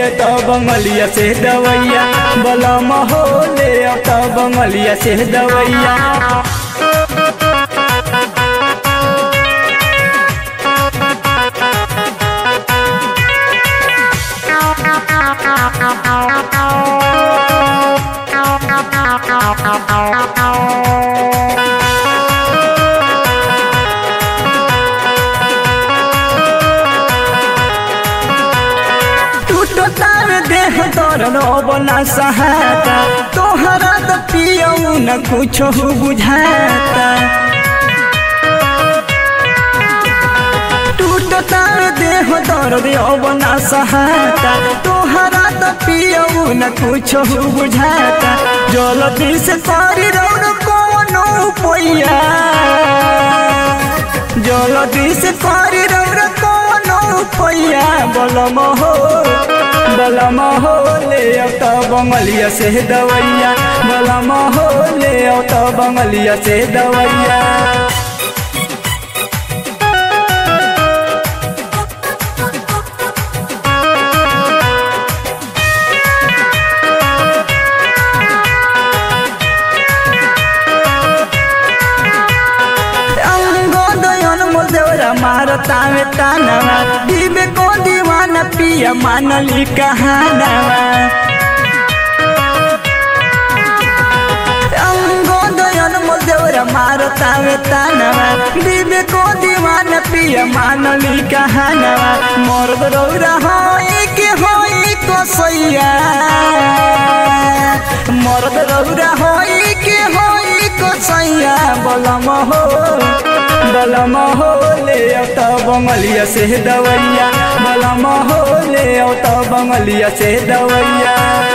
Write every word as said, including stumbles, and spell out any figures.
तो बंगलिया से दवैया बलम हो ले तो बंगलिया से दवैया। तोरो बना सहाता तोहरा तो पियऊ न कुछ बुझाता टूटता देह दर्द बना सहाता तोहरा तो पियऊ न कुछ बुझाता जल्दी से करी रौन कोनो पैया जल्दी से करी रौन कोनो पैया बलम हो बलम हो ले तो बंगलिया से दवैया बलम हो ले तो बंगलिया से दवैया। मारता में तानवा दीबे को दीवाना पिया मानली कहानवा अंगो दयन मोदेवरा मारता में तानवा दीबे को दीवाना पिया मानली कहानवा मर्द रौरा होई के होई कसैया मर्द रौरा होई के होई कसैया बलम हो बलम हो ले तो बंगलिया से दवैया बलम हो ले तो बंगलिया से दवैया।